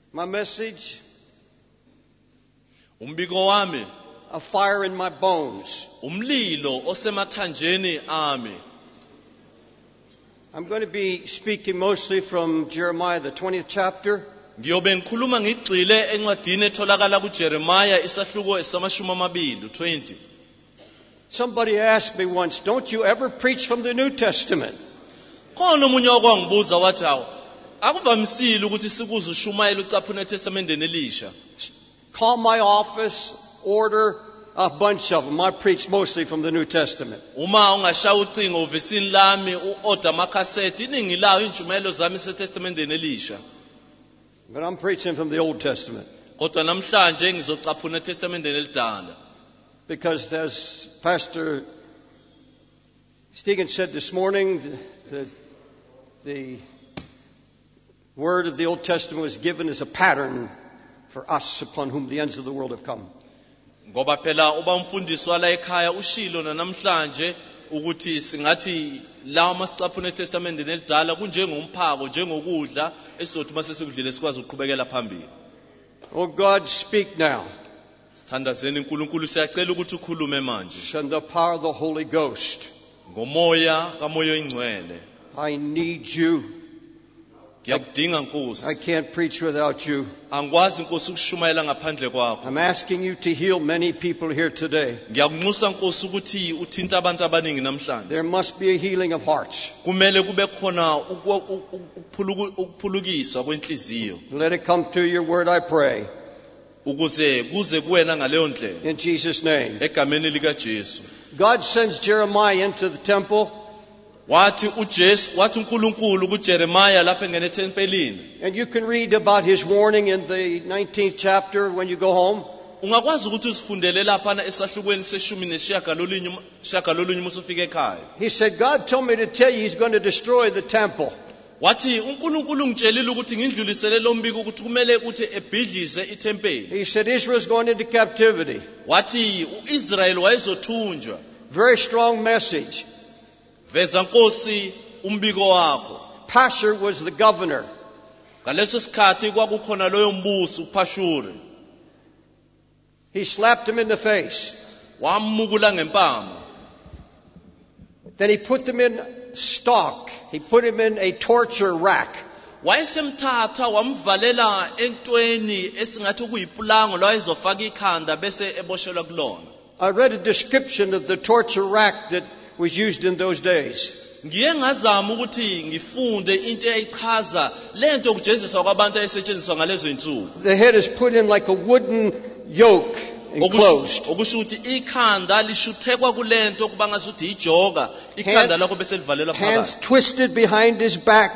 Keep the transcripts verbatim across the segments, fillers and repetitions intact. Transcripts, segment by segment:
My message, umbiko wami a fire in my bones. umlilo osemathanjeni ami. I'm going to be speaking mostly from Jeremiah, the twentieth chapter. Ngiyobe ngikhuluma ngigxile encwadini etholakala kuJeremiah isahluko esamashumi amabili twenty. Somebody asked me once, don't you ever preach from the New Testament? Khona umunye wakwangibuza wathi hawo akuvamisile ukuthi sikuze ushumayela ucaphuna eTestamenteni elisha. Call my office, order a bunch of them. I preach mostly from the New Testament. Uma ungashaya ucingo uvesini lami uorder amakhasethi iningi lawo injumelo zami eTestamenteni elisha. But I'm preaching from the Old Testament. Kodwa namhlanje ngizocaphuna eTestamenteni elidala. Because as Pastor Stegan said this morning, the, the, the word of the Old Testament was given as a pattern for us upon whom the ends of the world have come. Ngoba phela uba umfundisi wala ekhaya ushilo namhlanje ukuthi singathi lawa masicaphuna eTestamenteni elidala kunjengomphako njengokudla esizothi mase sikudlile sikwazi ukuqhubekela phambili. Oh God, speak now. Sithandazeni uNkulunkulu siyacela ukuthi ukhulume manje. Send the power of the Holy Ghost. Ngomoya kamoya oyingcwele. I need you. Ngiyakudinga I Nkosi. can't preach without you. Angikwazi Nkosi ukushumayela ngaphandle kwakho. I'm asking you to heal many people here today. Ngiyakunxusa Nkosi ukuthi uthinta abantu abaningi namhlanje. There must be a healing of hearts. Kumele kube khona ukuphulukiswa kwenhliziyo. Let it come through your word, I pray. Ukuze kuze kuwena ngaleyo ndlela. In Jesus' name. Egameni lika Jesu. God sends Jeremiah into the temple. Wathi uJesu wathi uNkulunkulu kuJeremiah lapha engene tempelini. And you can read about his warning in the nineteenth chapter when you go home. Ungakwazi ukuthi usifundele lapha esahlukweni seshumi neshagalolunye shagalolunye musufika ekhaya. He said, God told me to tell you he's going to destroy the temple. Wathi uNkulunkulu ngitshelile ukuthi ngindlulisele lo mbiko ukuthi kumele ukuthi ebhidlize iTempeli. He said Israel's going into captivity. Wathi uIsrael wayezothunjwa. Very strong message. Veza Nkosi umbiko wakho. Pashur was the governor. Ngaleso sikhathi kwakukhona loyo mbuso uPashuri. He slapped him in the face. Wamukula ngempama. Then he put them in stock. He put him in a torture rack. Wayesemthatha wamvalela entweni esingathi kuyipulango lo ayezofaka ikhanda bese eboshelwa kulona. I read a description of the torture rack that was used in those days. Ngiye ngazama ukuthi ngifunde into eyichaza lento ukujeziswa kwabantu ayisetshenziswa ngalezo insuku. The head is put in like a wooden yoke enclosed. Okusho ukuthi ikhanda lishuthekwa kulento kuba ngasuthi ijoka ikhanda lakho bese livalelwa Hands phakathi. twisted behind his back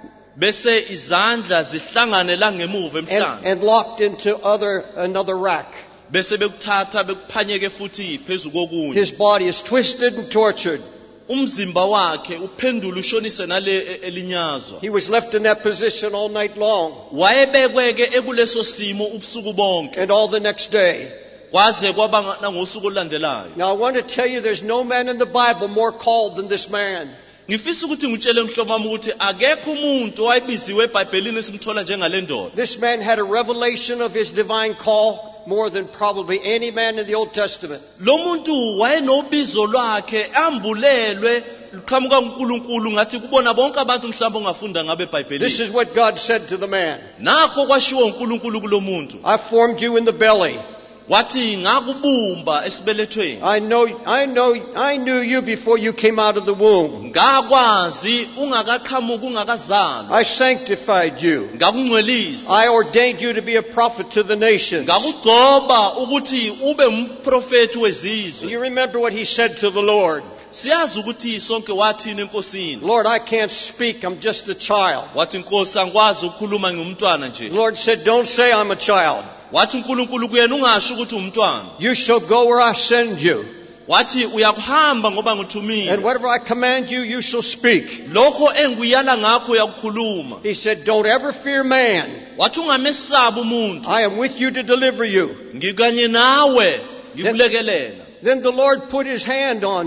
Bese izandla zihlangane la ngemuva and, emhlanje. and locked into other another rack. Bese bekuthatha bekuphanyeke futhi phezulu kokunye. His body is twisted and tortured. Umzimba wakhe uphendula ushonise nale elinyazwa. He was left in that position all night long Wayebekweke ekuleso simo ubusuku bonke and all the next day. kwaze kwaba ngosuku olandelayo. Now I want to tell you there's no man in the Bible more called than this man. Ngifisa ukuthi ngitshele umhlobo wami ukuthi akekho umuntu owayebiziwe eBhayibhelini esimthola njengale ndoda. This man had a revelation of his divine call more than probably any man in the Old Testament. Lo muntu wayenobizo lwakhe ambulelwe liqhamuka uNkulunkulu ngathi kubona bonke abantu mhlawumbe ongafunda ngabe eBhayibhelini. This is what God said to the man. Nakho kwashiwo uNkulunkulu kulo muntu. I formed you in the belly. Wathi ngakubumba esibelethweni. I know, I know, I knew you before you came out of the womb. Ngakwazi ungakaqhamuka ungakazalwa. I sanctified you. Ngakungcwelisa. I ordained you to be a prophet to the nations. Ngakugcoba ukuthi ube umprofeti wezizwe. You remember what he said to the Lord. Siyazi ukuthi sonke wathini enkosini. Lord, I can't speak. I'm just a child. Wathi Nkosi angikwazi ukukhuluma ngumntwana nje. The Lord said, don't say I'm a child. Wathi uNkulunkulu kuyena ungasho ukuthi umntwana. You shall go where I send you. Wathi uyakuhamba ngoba ngithumile. And whatever I command you, you shall speak. Lokho engiyala ngakho uyakukhuluma. He said, don't ever fear man. Wathi ungamesaba umuntu. I am with you to deliver you. Ngikanye nawe ngikulekelela. Then the Lord put his hand on me.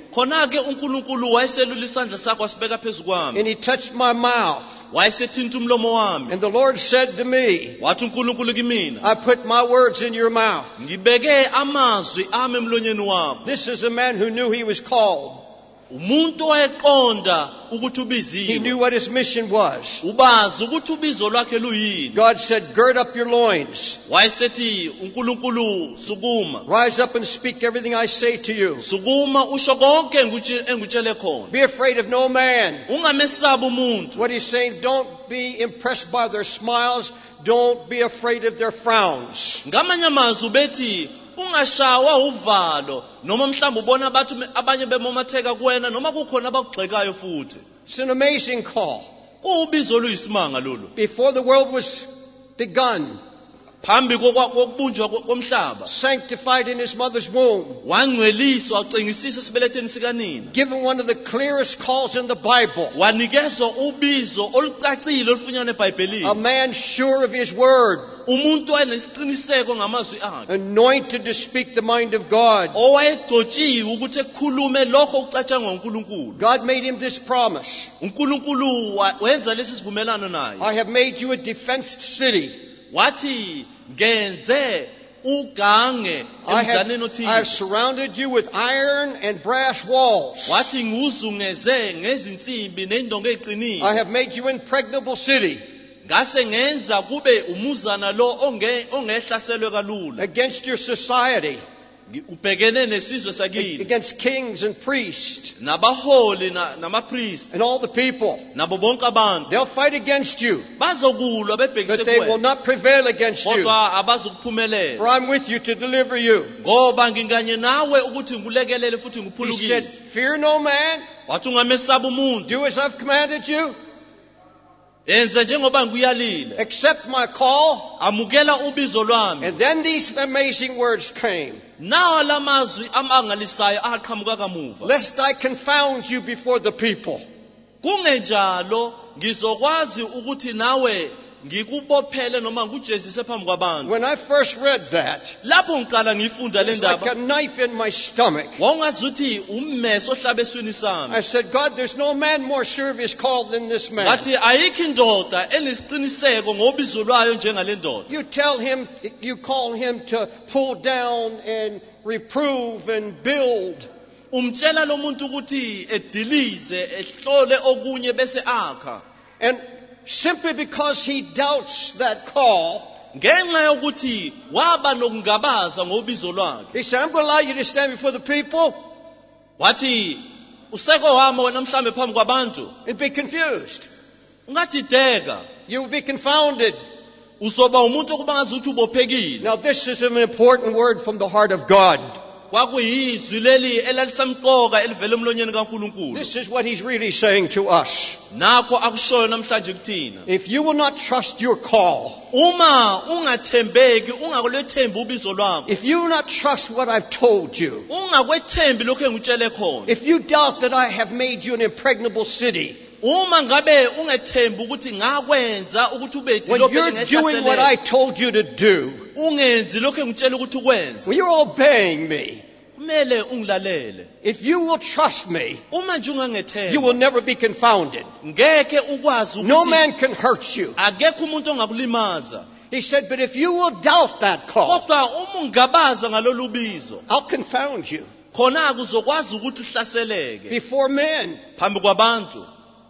khona ke uNkulunkulu wayeselula isandla sakhe wasibeka phezu kwami and he touched my mouth. wayesethinta umlomo wami And the Lord said to me, wathi uNkulunkulu kimina I put my words in your mouth. ngibeke amazwi ami emlonyeni wakho. This is a man who knew he was called. Umuntu wayeqonda ukuthi He ubiziwe knew what his mission was. ubazi ukuthi ubizo lwakhe luyini. God said, gird up your loins. Wayesethi uNkulunkulu sukuma Rise up and speak everything I say to you. sukuma usho konke engutshe- engutshele khona. Be afraid of no man. Ungamesaba umuntu. What he's saying, don't be impressed by their smiles. Don't be afraid of their frowns. Ngamanye amazwi ubethi ungashawa uvalo noma mhlawumbe ubona abantu abanye bemomatheka kuwena noma kukhona abakugxekayo futhi. It's an amazing call. Kubizo oluyisimanga lolu. Before the world was begun, Phambi kokwa- kokubunjwa ko- komhlaba sanctified in his mother's womb, wangcweliswa wacingisisa esibeletheni sikanina. given one of the clearest calls in the Bible. Wanikezwa ubizo olucacile olufunyanwa eBhayibhelini. A man sure of his word, Umuntu wayenesiqiniseko ngamazwi akhe. anointed to speak the mind of God. Owayegcotshiwe ukuthi ekhulume lokho okucatshangwa uNkulunkulu. God made him this promise. uNkulunkulu wa- wenza lesi sivumelano naye. I have made you a defensed city. Wathi ngenze ugange I have, emzaneni I have othile. surrounded you with iron and brass walls. Wathi nguzungeze ngezinsimbi nendonga I eqinile. have made you impregnable city. Ngase ngenza kube umuzana lo onge ongehlaselwe kalula. Against your society, Ngi- Ubhekene nesizwe sakini against kings and priests nabaholi na- namapriest and all the people. nabo bonke abantu. They'll fight against you, Bazokulwa bebhekise but they will kuwena. not prevail against you. Kodwa abazukuphumelela. For I'm with you to deliver you. Ngoba nginganye nawe ukuthi ngikulekelele futhi He said, ngiphulukise. fear no man. Wathi ungamesaba umuntu. Do as I've commanded you. Yenza njengoba ngikuyalile. Accept my call. Amukela ubizo lwami. And then these amazing words came. Nawa lamazwi amangalisayo aqhamuka kamuva. Lest I confound you before the people. Kungenjalo ngizokwazi ukuthi nawe ngikubophele noma ngikujezise phambi kwabantu. When I first read that, Lapho ngiqala ngifunda le it's like a ndaba, knife in my stomach. wawungazuthi ummeso ohlaba eswini sami. I said, God, there's no man more sure of his call than this man. Ngathi ayikho indoda enesiqiniseko ngobizo lwayo njengale ndoda. You tell him, you call him to pull down and reprove and build. Umtshela lo muntu ukuthi edilize ehlole okunye bese akha. And simply because he doubts that call, Ngenxa yokuthi waba nokungabaza ngobizo lwakhe. he said, I'm going to allow you to stand before the people Wathi useko wami wena mhlambe phambi kwabantu and be confused. ungadideka. You will be confounded. Uzoba umuntu okuba ngazuthi ubophekile. Now this is an important word from the heart of God. Kwakuyizwi leli elalisemqoka elivela emlonyeni kaNkulunkulu. This is what he's really saying to us. Nakho akushoyo namhlanje kuthina. If you will not trust your call, Uma ungathembeki, ungakwethembi ubizo lwakho, if you will not trust what I've told you, ungakwethembi lokho engutshele khona. if you doubt that I have made you an impregnable city, Uma ngabe ungethembi ukuthi ngakwenza ukuthi ube when idolobha you're doing what I engehlaseleke, told you to do, ungenzi lokho engutshela ukuthi ukwenze, when you're obeying me, kumele ungilalele. if you will trust me, Uma nje you will ungangethemba, never be confounded. ngeke ukwazi No ukuthi man can hurt you. akekho umuntu ongakulimaza. He said, but if you will doubt that call, Kodwa uma ungabaza ngalolu bizo, I'll confound you khona kuzokwazi ukuthi uhlaseleke before men. phambi kwabantu.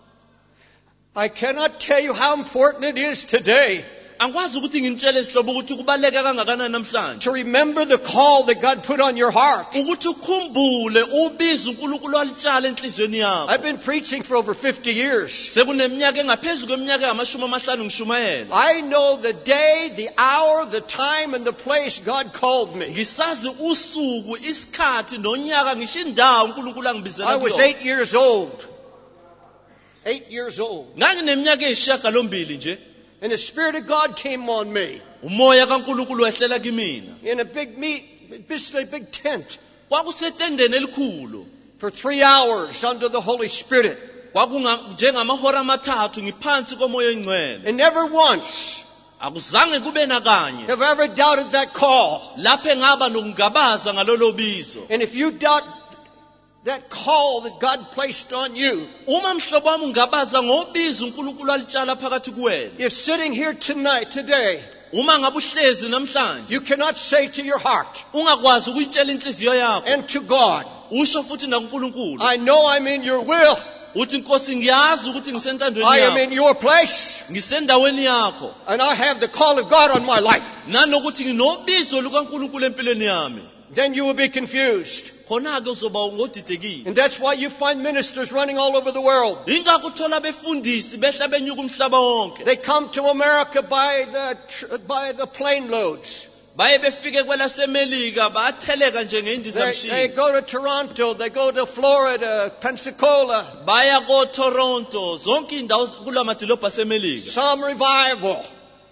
I cannot tell you how important it is today Angikwazi ukuthi nginitshele isihlobo ukuthi kubaleka kangakanani namhlanje. to remember the call that God put on your heart. Ukuthi ukhumbule ubizo uNkulunkulu alitshala enhlizweni yakho. I've been preaching for over fifty years. Sekuneminyaka engaphezulu kweminyaka engamashumi amahlanu ngishumayela. I know the day, the hour, the time, and the place God called me. Ngisazi usuku, isikhathi nonyaka ngisho indawo uNkulunkulu angibizela I was kuyona. eight years old. Eight years old. Ngangineminyaka eyisishiyagalombili nje. And the Spirit of God came on me Umoya kaNkulunkulu wehlela kimina. in a big meet, basically a big tent, Kwakusetendeni elikhulu. for three hours under the Holy Spirit. Kwakunga njengamahora amathathu ngiphansi komoya oyingcwele. And never once Akuzange kube nakanye have I ever doubted that call. lapho engaba nokungabaza ngalolo bizo. And if you doubt that call that God placed on you, uma mhlobo wami ungabaza ngobizo uNkulunkulu alitshala phakathi kuwena, if sitting here tonight, today, uma ngabe uhlezi namhlanje you cannot say to your heart ungakwazi ukuyitshela inhliziyo yakho and to God, usho futhi nakuNkulunkulu I know I'm in your will, uthi Nkosi ngiyazi ukuthi ngisentandweni I am yakho, in your place, ngisendaweni yakho, and I have the call of God on my life, nanokuthi nginobizo lukaNkulunkulu empilweni yami, then you will be confused. khona ke uzoba ngodidekile. And that's why you find ministers running all over the world. Ingakho uthola befundisi behla benyuka umhlaba wonke, They come to America by the, tr- by the plane loads. baye befike kwelasemelika batheleka nje They, ngezindiza they mshini, go to Toronto, they go to Florida, Pensacola, baya ko Toronto, zonke indawo kulamadolobha asemelika, some revival.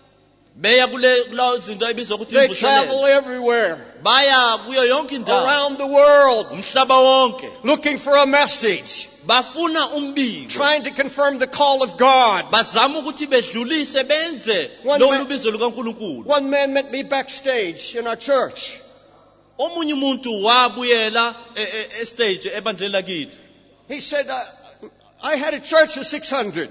beya kule kulawo zinto ebizwa ukuthi They travel imvuselelo, everywhere, baya kuyo yonke indawo around the world, umhlaba wonke, looking for a message, bafuna umbiko, trying to confirm the call of God. bazama ukuthi bedlulise benze One lolu man- bizo lukaNkulunkulu. One man met me backstage in our church. Omunye umuntu wabuyela e- e- e- stage ebandleni lakithi. He said, uh, I had a church of six hundred.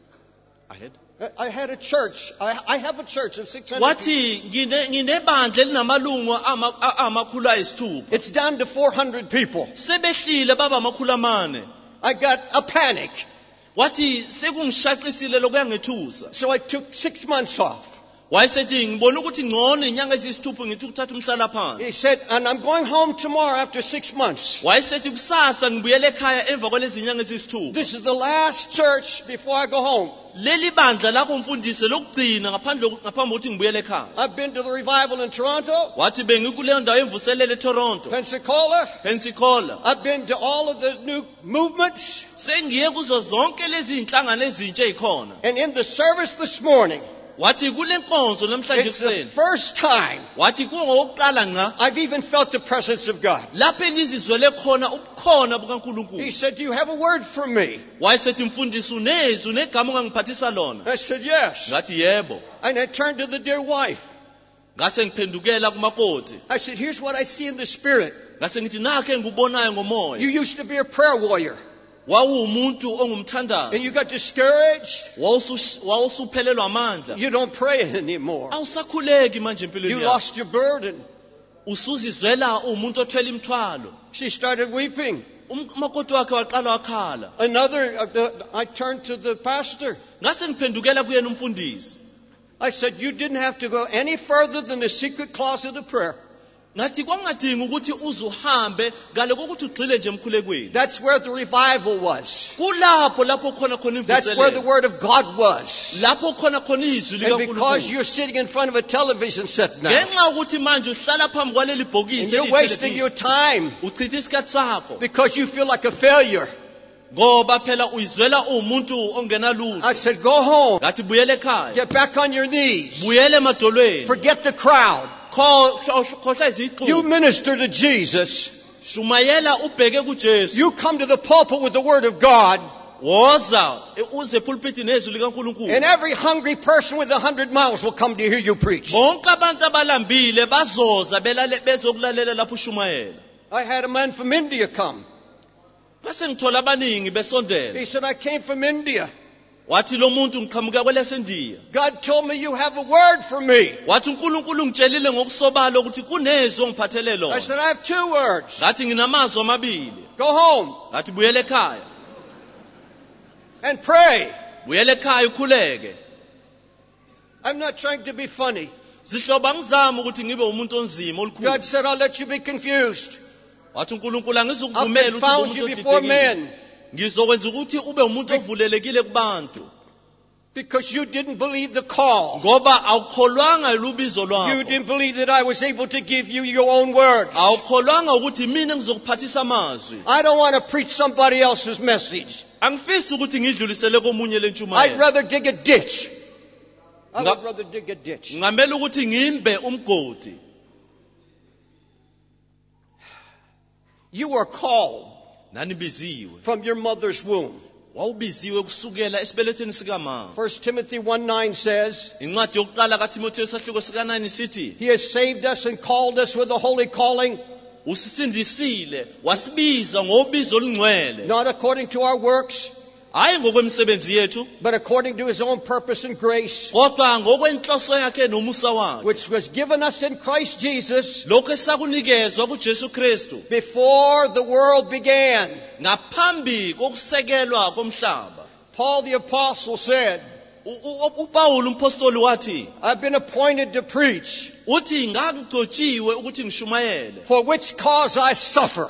Ahead. I had a church. I, I have a church of six hundred. people. Wathi ngine nginebandla elinamalungu ama- a- amakhulu ayisithupha. It's down to four hundred people. Sebehlile baba amakhulu amane. I got a panic. Wathi sekungishaqisile lokuya ngethusa. So I took six months off. Wayesethi ngibona ukuthi ngcono inyanga ezisithupha ngithi ukuthatha umhlala phansi. He said, and I'm going home tomorrow after six months. Wayesethi kusasa ngibuyele ekhaya emva kwalezi inyanga ezisithupha. This is the last church before I go home. Leli bandla lakho mfundisi lokugcina ngaphandle ngaphambi kokuthi ngibuyele ekhaya. I've been to the revival in Toronto, Wathi bengikuleyo ndawo emvuselele eToronto, Pensacola. Pensacola. I've been to all of the new movements. Sengiye kuzo zonke lezi inhlangano ezintsha ezikhona. And in the service this morning, Wathi kule nkonzo namhlanje it's the kuseni, first time wathi kungowokuqala ngqa I've even felt the presence of God. lapho engizizwele khona ubukhona He bukaNkulunkulu. said, do you have a word for me? Wayesethi mfundisi unezwi unegama ongangiphathisa lona. I said, yes. Ngathi yebo. And I turned to the dear wife. Ngase ngiphendukela kumakoti. I said, here's what I see in the spirit. Ngase ngithi nakhe ngikubonayo ngomoya. You used to be a prayer warrior. Wawumuntu ongumthandazo. And you got discouraged. Wawusu- Wawusuphelelwa amandla. You don't pray anymore. Awusakhuleki manje empilweni You yakho. lost your burden. Usuzizwela umuntu othwele imithwalo. She started weeping. Um- Umakoti wakhe waqala wakhala. Another, uh, the, I turned to the pastor. Ngase ngiphendukela kuyena umfundisi. I said, you didn't have to go any further than the secret closet of prayer. Ngathi kwangadingi ukuthi uze uhambe ngale kokuthi ugxile nje emkhulekweni. That's where the revival was. Kulapho lapho khona khona That's where the imvuselelo. word of God was. Lapho khona khona izwi And because likaNkulunkulu. you're sitting in front of a television set now, Ngenxa ukuthi manje uhlala phambi kwaleli and bhokisi you're wasting your time uchitha isikhathi sakho because you feel like a failure. ngoba phela uyizwela umuntu ongena lutho. I said, go home. Ngathi buyele ekhaya. Get back on your knees. Buyele emadolweni. Forget the crowd. Kho- kho- Khohla You iziqu. minister to Jesus. Shumayela ubheke kuJesu. You come to the pulpit with the word of God. Woza uze pulpit nezwi likaNkulunkulu. And every hungry person with a hundred miles will come to hear you preach. Bonke abantu abalambile bazoza belale bezokulalela lapho ushumayela. I had a man from India come. Base ngithola abaningi besondela. He said, I came from India. Wathi lo muntu ngiqhamuka kwelaseNdiya. God told me you have a word for me. Wathi uNkulunkulu ngitshelile ngokusobala ukuthi kunezwi ongiphathele I lona. said, I have two words. Ngathi nginamazwi amabili. Go home Ngathi buyele ekhaya. and pray. Buyele ekhaya ukhuleke. I'm not trying to be funny. Sihloba ngizama ukuthi ngibe umuntu onzima olukhulu. God said, I'll let you be confused. Wathi uNkulunkulu I'll angizukuvumela ukuthi ube confound you umuntu before odidekile. men Ngizokwenza ukuthi ube umuntu ovulelekile kubantu. because you didn't believe the call. Ngoba awukholwanga lubizo You lwakho. didn't believe that I was able to give you your own words. Awukholwanga ukuthi mina ngizokuphathisa amazwi. I don't want to preach somebody else's message. Angifisi ukuthi ngidlulisele komunye I'd lentshumayelo. rather dig a ditch. I Nga- would rather dig a ditch. Ngamela ukuthi ngimbe umgodi. You were called Nani biziwe. from your mother's womb. Wawubiziwe kusukela esibelethweni sikamama. First Timothy one nine says, Incwadi yokuqala kaTimotheo sahluko sika nine sithi, He has saved us and called us with a holy calling, usisindisile wasibiza ngobizo olungcwele not according to our works, hayi ngokwemisebenzi yethu but according to his own purpose and grace, kodwa ngokwenhloso yakhe nomusa wakhe which was given us in Christ Jesus lokho esakunikezwa kuJesu Kristu before the world began. ngaphambi kokusekelwa komhlaba. Paul the apostle said, uPaul umpostoli wathi I've been appointed to preach, uthi ngangigcotshiwe ukuthi ngishumayele for which cause I suffer.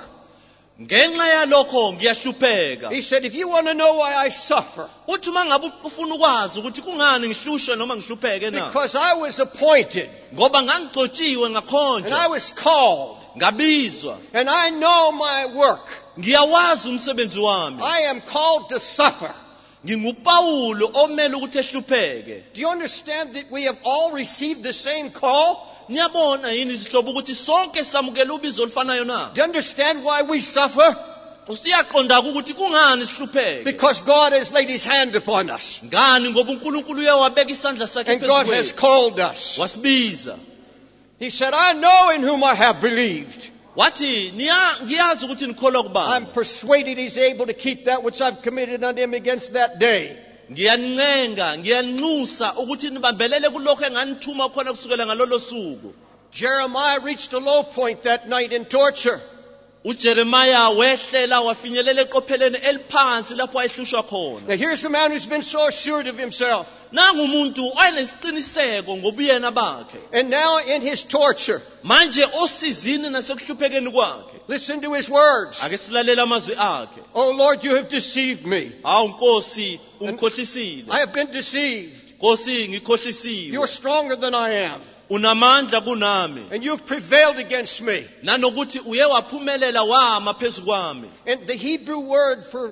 ngenxa yalokho ngiyahlupheka. He said, if you want to know why I suffer, uthi mangabe ufuna ukwazi ukuthi kungani ngihlushwe noma ngihlupheke na because I was appointed ngoba ngangigcotshiwe and I ngakhonjwa was called ngabizwa and I know my work. ngiyawazi umsebenzi wami I am called to suffer. nginguPawulo omele ukuthi ehlupheke. Do you understand that we have all received the same call? Niyabona yini izihlobo ukuthi sonke samukela ubizo olufanayo na? Do you understand why we suffer? Usiyaqonda ukuthi kungani sihlupheke? Because God has laid his hand upon us. Ngani ngoba uNkulunkulu uyawabeka isandla sakhe And God phezu has kwethu. called us. Wasibiza. He said, I know in whom I have believed. Wathi niya ngiyazi ukuthi nikholwa I'm kubani. persuaded he's able to keep that which I've committed unto him against that day. Ngiyanincenga, ngiyaninxusa ukuthi nibambelele kulokho enganithuma khona kusukela ngalolo suku. Jeremiah reached a low point that night in torture. uJeremiah wehlela wafinyelela eqopheleni eliphansi lapho ayehlushwa khona. Now here's a man who's been so assured of himself. Nangu umuntu oyenesiqiniseko ngobuyena bakhe. And now in his torture, Manje osizini nasekuhluphekeni kwakhe. listen to his words. Ake silalela amazwi akhe. Oh Lord, you have deceived me. Hawu Nkosi ungikhohlisile. I have been deceived. Nkosi ngikhohlisiwe. You're stronger than I am. Unamandla kunami. And you've prevailed against me. Nanokuthi uye waphumelela wama phezu kwami. And the Hebrew word for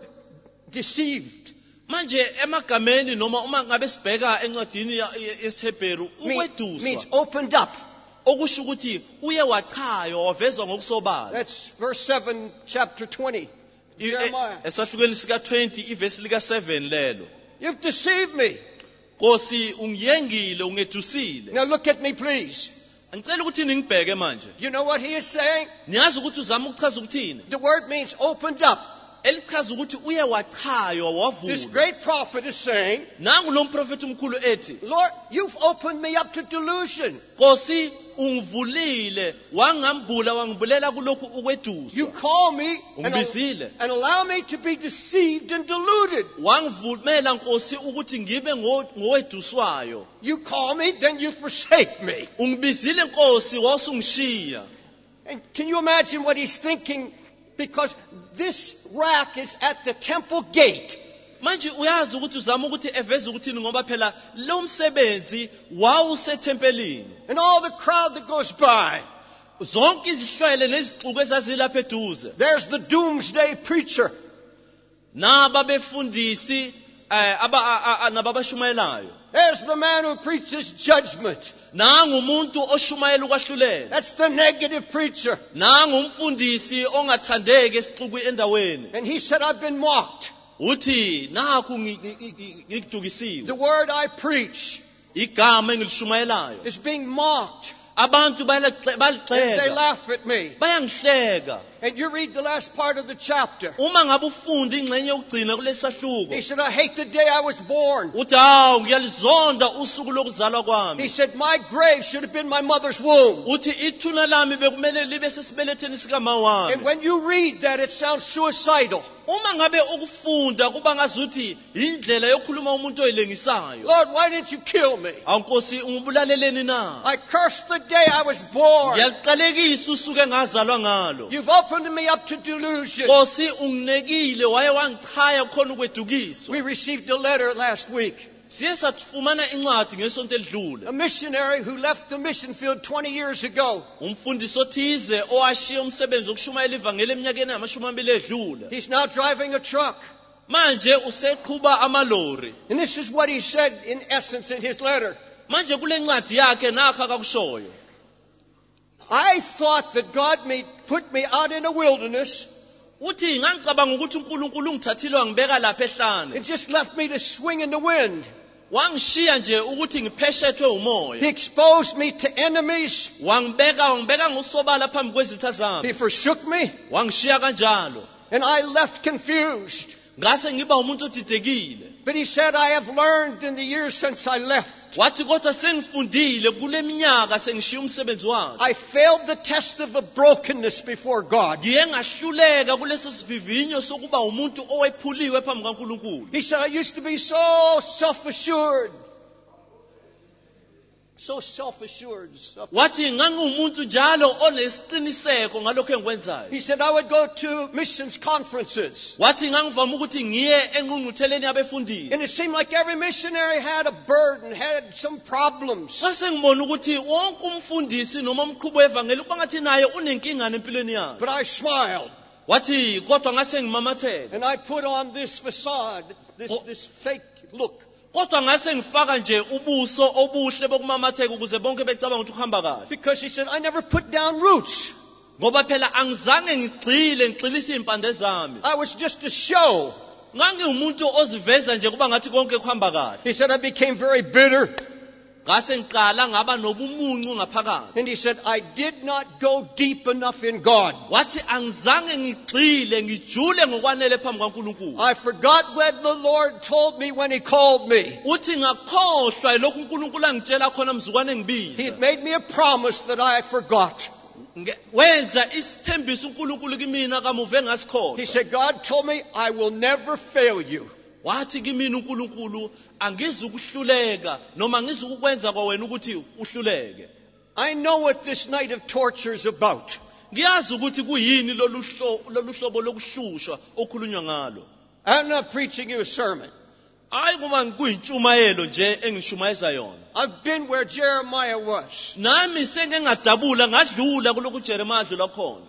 deceived Manje emagameni noma uma ngabe sibheka encwadini yesiHebheru means, ukweduswa means opened up. okusho ukuthi uye wachaywa wavezwa ngokusobala. That's verse seven, chapter twenty. Jeremiah. Esahlukweni sika twenty ivesi lika seven lelo. You've deceived me. Nkosi ungiyengile ungedusile. Now look at me, please. Angicela ukuthi ningibheke manje. You know what he is saying? Niyazi ukuthi uzama ukuchaza ukuthini? The word means opened up. Elichaza ukuthi uye wachaywa This wavulwa. great prophet is saying, Nangu lo mprofeti omkhulu ethi, Lord, you've opened me up to delusion. Nkosi ungivulile wangambula wangibulela kulokhu You ukweduswa. call me and, al- Ungibizile. and allow me to be deceived and deluded. Wangivumela Nkosi ukuthi ngibe ngo- ngoweduswayo. You call me, then you forsake me. Ungibizile Nkosi wasungishiya. And can you imagine what he's thinking? Because this rack is at the temple gate. Manje uyazi ukuthi uzama ukuthi eveze ukuthini ngoba phela lo msebenzi wawusethempelini. And all the crowd that goes by, Zonke izihlwele nezixuku ezazilapha eduze. there's the doomsday preacher. Naba befundisi eh aba a- a- nababashumayelayo. There's the man who preaches judgment. Nangu umuntu oshumayela ukwahlulela. That's the negative preacher. Nangu umfundisi ongathandeki esixuku endaweni. And he said, I've been mocked. Uthi nakhu ngi- ngi- ngi- ngidukisiwe. The word I preach Igama engilishumayelayo. is being mocked. Abantu bayale- And they bayaligxeka. laugh at me. Bayangihleka. And you read the last part of the chapter. Uma ngabe ufunda ingxenye yokugcina kulesahluko. He said, I hate the day I was born. Uthi hawu ngiyalizonda usuku lokuzalwa He kwami. said, my grave should have been my mother's womb. Uthi ithuna lami bekumele libe sesibeletheni sikama And wami. when you read that, it sounds suicidal. Uma ngabe ukufunda kuba ngazuthi indlela yokukhuluma umuntu oyilengisayo. Lord, why didn't you kill me? Awunkosi ungibulaleleni na? I cursed the day I was born. Ngiyaliqalekisa usuku engazalwa ngalo. You've opened me up to delusion. Nkosi unginekile waye wangichaya khona ukwedukiswa. We received a letter last week. Siye sathufumana incwadi ngesonto elidlule. A missionary who left the mission field twenty years ago. Umfundisi othize owashiya umsebenzi wokushumayela ivangeli eminyakeni yamashumi amabili edlule. He's now driving a truck. Manje useqhuba amalori. And this is what he said in essence in his letter. Manje kule ncwadi yakhe nakho akakushoyo. I thought that God may put me out in a wilderness Uthi ngangicabanga ukuthi uNkulunkulu ungithathile wangibeka lapha ehlane. and just left me to swing in the wind. Wangishiya nje ukuthi ngipheshethwe umoya. He exposed me to enemies. Wangibeka wangibeka ngosobala phambi kwezitha He zami. forsook me, Wangishiya kanjalo. and I left confused. Ngase ngiba umuntu odidekile. But he said, I have learned in the years since I left. Wathi kodwa sengifundile kule minyaka sengishiya umsebenzi wakhe. I failed the test of a brokenness before God. Ngiye ngahluleka kuleso sivivinyo sokuba umuntu owephuliwe phambi kaNkulunkulu. He said, I used to be so self-assured. So self-assured. Self- Wathi ngangumuntu njalo onesiqiniseko ngalokho engikwenzayo. he said, I would go to missions conferences. Wathi ngangivama ukuthi ngiye engqungqutheleni yabefundisi. And it seemed like every missionary had a burden, had some problems. Ngase ngibona ukuthi wonke umfundisi noma umqhubi wevangeli kubangathi naye unenkinga empilweni yakhe. But I smiled. Wathi kodwa ngase ngimamathela. And I put on this facade, this, Oh. this fake look. Kodwa ngase ngifaka nje ubuso obuhle bokumamatheka ukuze bonke becabanga ukuthi uhamba kahle. Because he said, I never put down roots. Ngoba phela angizange ngigxile ngixilise impande zami. I was just a show. Ngangiwumuntu oziveza nje kuba ngathi konke kuhamba kahle. He said, I became very bitter. Ngase ngiqala ngaba nobumuncu ngaphakathi. And he said, I did not go deep enough in God. Wathi angizange ngigxile ngijule ngokwanele phambi kaNkulunkulu. I forgot what the Lord told me when he called me. Uthi ngakhohlwa lokhu uNkulunkulu angitshela khona mzukwane He ngibiza. had made me a promise that I forgot. Nge- Wenza isithembiso uNkulunkulu kimina kamuve He ngasikhohlwa. said, God told me, I will never fail you. Wathi kimina uNkulunkulu angizukuhluleka noma ngizukukwenza kwawena ukuthi uhluleke. I know what this night of torture is about. Ngiyazi ukuthi kuyini lolu hlo- lolu hlobo lokuhlushwa okhulunywa ngalo. I'm not preaching you a sermon. Hayi kuma kuyintshumayelo nje engishumayeza yona. I've been where Jeremiah was. Nami senge ngadabula ngadlula kulokhu Jeremiah adlula khona.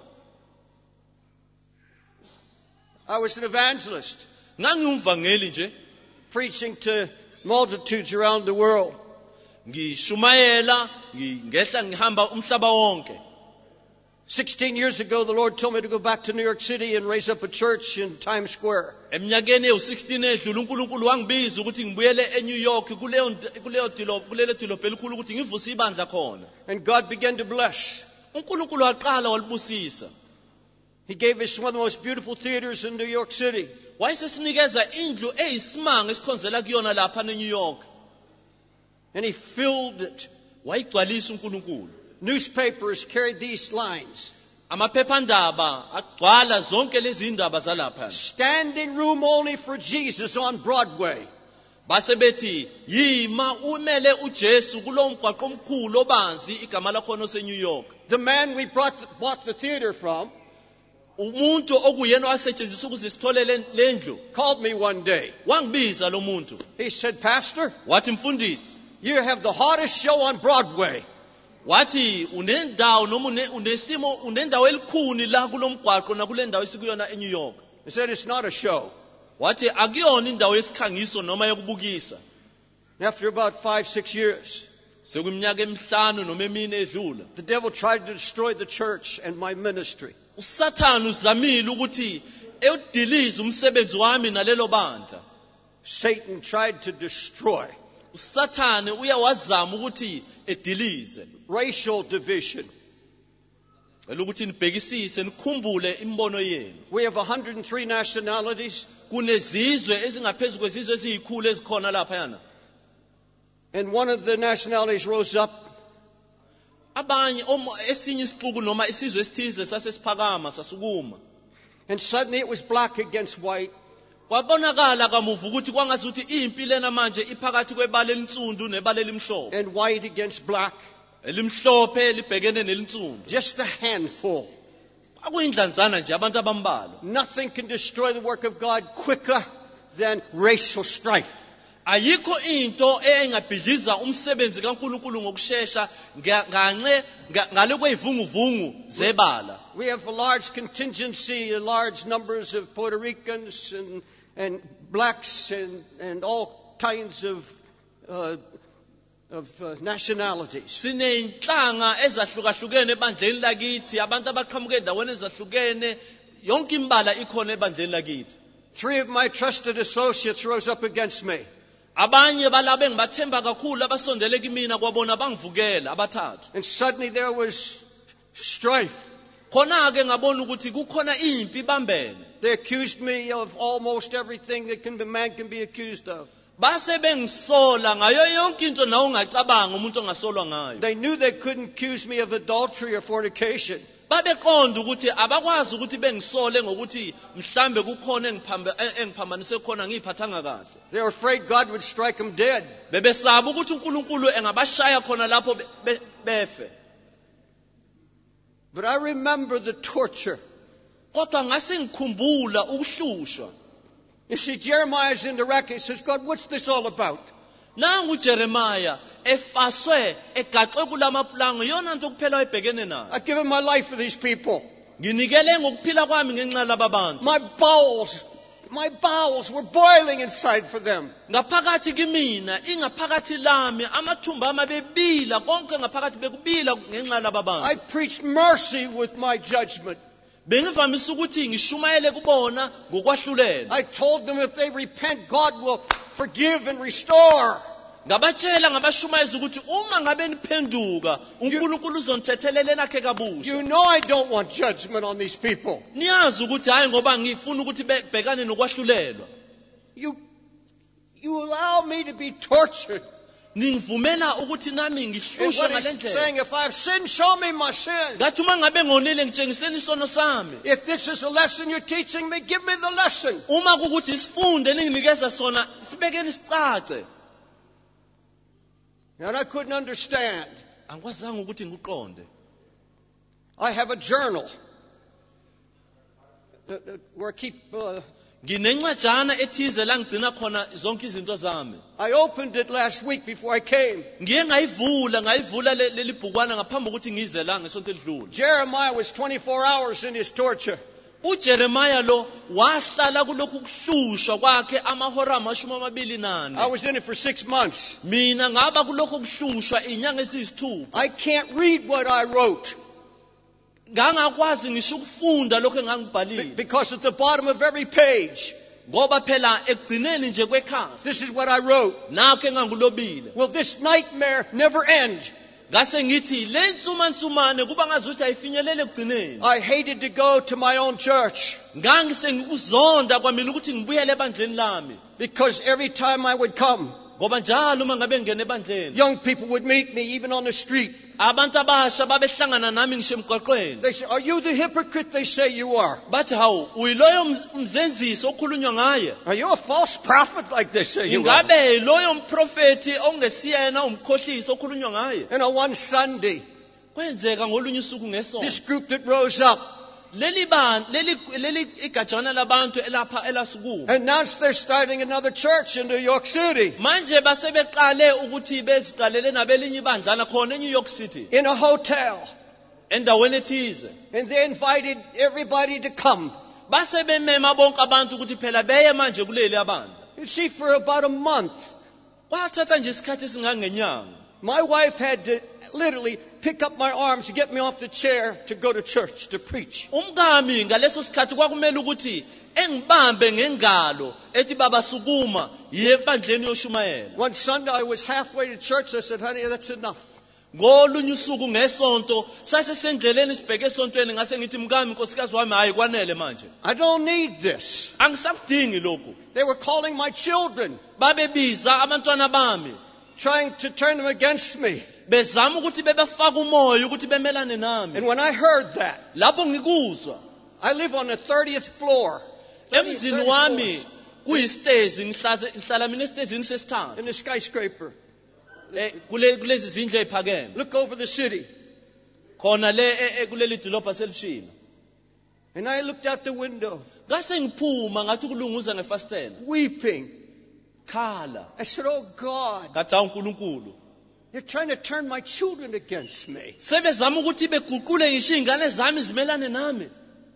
I was an evangelist, Ngangiumvangeli nje, preaching to multitudes around the world. ngishumayela, ngingehla ngihamba umhlaba wonke. Sixteen years ago, the Lord told me to go back to New York City and raise up a church in Times Square. Eminyakeni ewu-sixteen edlula uNkulunkulu wangibiza ukuthi ngibuyele eNew York kuleyo kuleyo dilobho kulelo dilobho elikhulu ukuthi ngivuse ibandla khona. And God began to bless. uNkulunkulu waqala walibusisa. He gave us one of the most beautiful theaters in New York City. Wayesesinikeza indlu eyisimanga esikhonzela kuyona lapha eNew York. And He filled it. Wayigcwalisa uNkulunkulu. Newspapers carried these lines. Amaphephandaba agcwala zonke lezi indaba zalapha. Standing room only for Jesus on Broadway. Base bethi yima umele uJesu kulo mgwaqo omkhulu obanzi igama lakhona oseNew York. The man we brought the, bought the theater from Umuntu okuyena wasetshenziswa ukuze sitholele lendlu called me one day. wangibiza lo muntu. He said, Pastor, Wathi mfundisi, you have the hottest show on Broadway. wathi unendawo noma une- unesimo unendawo elikhuni la kulomgwaqo nakule ndawo esikuyona eNew York. I said, it's not a show. Wathi akuyona indawo yesikhangiso noma yokubukisa. And after about five, six years, Sekuyiminyaka emihlanu noma emine edlula. the devil tried to destroy the church and my ministry. uSathane uzamile ukuthi ewudilize umsebenzi wami nalelo bandla. Satan tried to destroy. uSathane uyawazama ukuthi edilize. Racial division. Ngicela ukuthi nibhekisise nikhumbule imbono yenu. We have one hundred three nationalities, Kunezizwe ezingaphezulu kwezizwe eziyikhulu ezikhona lapha yana. and one of the nationalities rose up Abanye omo esinye isixuku noma isizwe esithize sasesiphakama sasukuma. and suddenly it was black against white. Kwabonakala kamuva ukuthi kwangazuthi impilo ena manje iphakathi kwebala elinsundu nebala elimhlophe. And white against black. Elimhlophe libhekene nelinsundu. Just a handful. Akuyindlanzana nje abantu abambalwa. Nothing can destroy the work of God quicker than racial strife. Ayikho into engabhidliza umsebenzi kaNkulunkulu ngokusheshsha ngance ngale kwezivunguvungu zebala. We have a large contingency, large numbers of Puerto Ricans and, and blacks and, and all kinds of, uh, of uh, nationalities. Sineyinhlanga ezahlukahlukene ebandleni lakithi, abantu abaqhamuke endaweni ezahlukene, yonke imbala ikhona ebandleni lakithi. Three of my trusted associates rose up against me. abanye balabe ngibathemba kakhulu abasondele kimina kwabona bangivukela abathathu. And suddenly there was strife. Khona ke ngabona ukuthi kukhona impi bambene. They accused me of almost everything that can be, man can be accused of. Base bengisola ngayo yonke into nawo ungacabanga umuntu ongasolwa ngayo. They knew they couldn't accuse me of adultery or fornication. Babeqonda ukuthi abakwazi ukuthi bengisole ngokuthi mhlambe kukhona engiphambanise khona ngiyiphathanga kahle. They were afraid God would strike them dead. Bebesaba ukuthi uNkulunkulu engabashaya khona lapho befe. But I remember the torture. Kodwa ngase ngikhumbula ukuhlushwa. You see, Jeremiah's in the record. He says, God, what's this all about? Nangu Jeremiah efaswe egaxwe kulamaplango yona nto kuphela ebhekene nayo. I've given my life for these people. Nginikele ngokuphila kwami ngenxa lababantu. My bowels, my bowels were boiling inside for them. Ngaphakathi kimina ingaphakathi lami amathumba ami bebila konke ngaphakathi bekubila ngenxa lababantu. I preached mercy with my judgment. Bengivamisa ukuthi ngishumayele kubona ngokwahlulela. I told them if they repent, God will forgive and restore. Ngabatshela ngabashumayeza ukuthi uma ngabe niphenduka uNkulunkulu uzonithethelele nakhe kabusha. You know I don't want judgment on these people. Niyazi ukuthi hayi ngoba ngifuna ukuthi bebhekane nokwahlulelwa. You you allow me to be tortured. Ningivumela ukuthi nami ngihlushwe ngalendlela. Saying if I have sinned, show me my sin. Ngathi uma ngabe ngonile ngitshengiseni isono sami. If this is a lesson you're teaching me, give me the lesson. Uma kukuthi isifunde ninginikeza sona sibekeni sicace. And I couldn't understand. Angikwazanga ukuthi ngikuqonde. I have a journal where I keep uh, Nginencwajana ethize la ngicina khona zonke izinto zami. I opened it last week before I came. Ngiye ngayivula ngayivula leli bhukwana ngaphambi ukuthi ngize la ngesonto edlule. Jeremiah was twenty-four hours in his torture. uJeremiah lo wahlala kulokhu kuhlushwa kwakhe amahora amashumi amabili nane. I was in it for six months. Mina ngaba kulokhu kuhlushwa inyanga eziyisithupha. I can't read what I wrote. Ngangakwazi ngisho ukufunda lokho engangibhalile. Because at the bottom of every page, ngoba phela ekugcineni nje kwekhasi, this is what I wrote. Nakho engangulobile. Will this nightmare never end? Ngase ngithi le nsumansumane kuba ngazuthi ayifinyelele ekugcineni. I hated to go to my own church. Ngangise ngikuzonda kwamina ukuthi ngibuyele ebandleni lami. Because every time I would come, ngoba njalo uma ngabe ngene ebandleni, young people would meet me even on the street. Abantu abasha babehlangana nami ngisho emgwaqweni. They say, "Are you the hypocrite they say you are?" Bathi hawu uyiloyo mzenzisi okhulunywa ngaye. Are you a false prophet like they say you are? Ingabe loyo mprofeti ongesiyena umkhohlisi okhulunywa ngaye. And on one Sunday, kwenzeka ngolunye usuku ngesonto, this group that rose up leli ban leli leli igajana labantu elapha elasukuma announced they're starting another church in New York City. Manje basebeqale ukuthi beziqalele nabelinye ibandlana khona eNew York City, In a hotel. endaweni ethize. And they invited everybody to come. Base bemema bonke abantu ukuthi phela beye manje kuleli abandla. You see, for about a month, Kwathatha nje isikhathi esingangenyanga. my wife had to literally pick up my arms to get me off the chair to go to church to preach. Umkami ngaleso sikhathi kwakumele ukuthi engibambe ngengalo ethi baba sukuma yiye ebandleni yoshumayela. One Sunday I was halfway to church. I said, "Honey, that's enough." Ngolunye usuku ngesonto sase sendleleni sibheke esontweni ngase ngithi mkami nkosikazi wami hayi kwanele manje. I don't need this. Angisakudingi lokho. They were calling my children, Babebiza abantwana bami trying to turn them against me. bezama ukuthi bebefaka umoya ukuthi bemelane nami. And when I heard that, Lapho ngikuzwa I live on the thirtieth floor. emzini wami kuyistage ngihlaze ngihlala mina estageni sesithathu. In a skyscraper. Eh, kule kulezi zindlu eziphakeme Look over the city. khona le eh, eh, kuleli dolobha selishina. And I looked out the window, Ngase ngiphuma ngathi kulunguza ngefastela weeping. khala I said, "Oh God, ngathi hawu uNkulunkulu they're trying to turn my children against me." sebezama ukuthi beguqule ngisho izingane zami zimelane nami.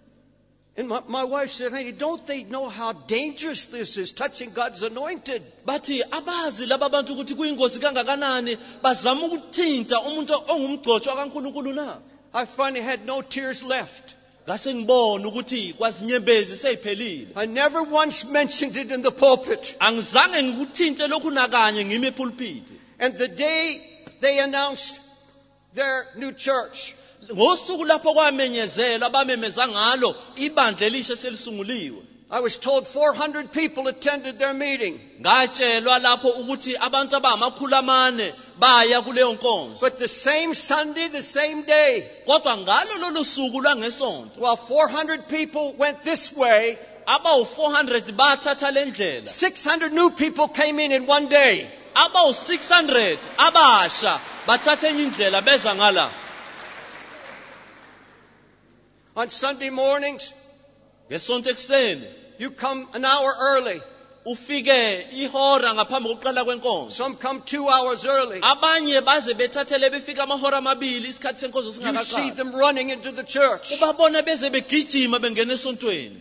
And my, my wife said, "Hey, don't they know how dangerous this is, touching God's anointed?" Bathi abazi laba bantu ukuthi kuyingozi kangakanani bazama ukuthinta umuntu ongumgcotshwa kaNkulunkulu na. I finally had no tears left. ngase ngibona ukuthi kwazinyembezi seyiphelile. I never once mentioned it in the pulpit. Angizange ngikuthinte lokhu nakanye ngime epulpit. And the day they announced their new church, Ngosuku lapho kwamenyezelwa abamemeza ngalo ibandla elisha selisunguliwe. I was told four hundred people attended their meeting. Ngatshelwa lapho ukuthi abantu abamakhulu amane baya kuleyo nkonzo. But the same Sunday, the same day, Kodwa ngalo lolu suku lwangesonto, while four hundred people went this way, abawu four hundred bathatha lendlela. six hundred new people came in in one day. Abawu six hundred abasha bathatha enye indlela beza ngala. On Sunday mornings, Ngesonto ekseni you come an hour early. ufike ihora ngaphambi kokuqala kwenkonzo. Some come two hours early. Abanye baze bethathele befika amahora amabili isikhathi senkonzo You see singakaqali. them running into the church. Ubabona beze begijima bengena esontweni.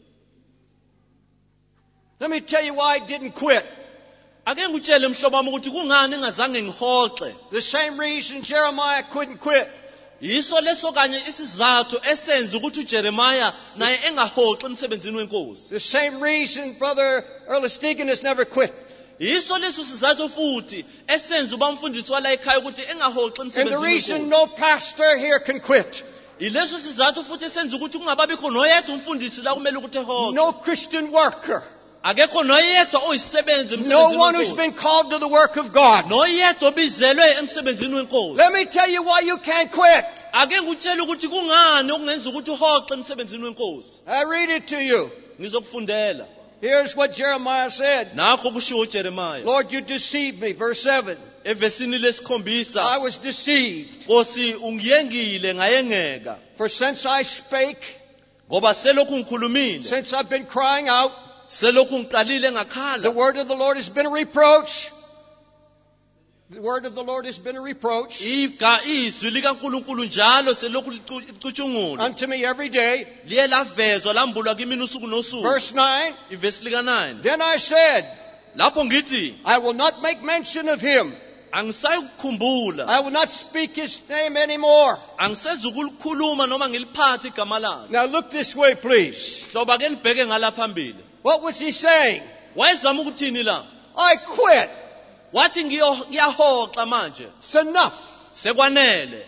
Let me tell you why I didn't quit. Ake ngutshele mhlobo wami ukuthi kungani ngazange ngihoxe. The same reason Jeremiah couldn't quit. Yiso leso kanye isizathu esenza ukuthi uJeremiah naye engahoxi emsebenzini wenkosi. The same reason Brother Erlistigan has never quit. Yiso leso sizathu futhi esenza ubamfundisi wala ekhaya ukuthi engahoxi And the emsebenzini reason wenkosi. no pastor here can quit. Ileso sizathu futhi esenza ukuthi kungababikho noyedwa umfundisi la kumele ukuthi ehoxe. No Christian worker. Akekho noyedwa oyisebenzi No emsebenzini one who's wenkosi. been called to the work of God. Noyedwa obizelwe emsebenzini wenkosi. Let me tell you why you can't quit. Ake ngutshela ukuthi kungani okungenza ukuthi uhoxe emsebenzini wenkosi. I read it to you. Ngizokufundela. Here's what Jeremiah said. Nakho kushiwo uJeremiah. Lord, you deceived me. Verse seven. Evesini lesikhombisa. I was deceived. Nkosi ungiyengile ngayengeka. For since I spake, Ngoba selokhu ngikhulumile. since I've been crying out, Selokhu ngiqalile the ngakhala. word of the Lord has been a reproach. The word of the Lord has been a reproach Iga izwi likaNkulunkulu njalo selokhu licutshungulwa. unto me every day. Liye lavezwa lambulwa kimi usuku nosuku. Verse nine. Ivesi lika nine. Then I said, Lapho ngithi I will not make mention of him. angisayikukhumbula. I will not speak his name anymore. Angisezukulukhuluma noma ngiliphathe igama lakhe. Now look this way, please. Hloba ke nibheke ngala phambili. What was he saying? Wayezama ukuthini la? I quit. Wathi ngiyo- ngiyahoxa manje. It's enough. Sekwanele.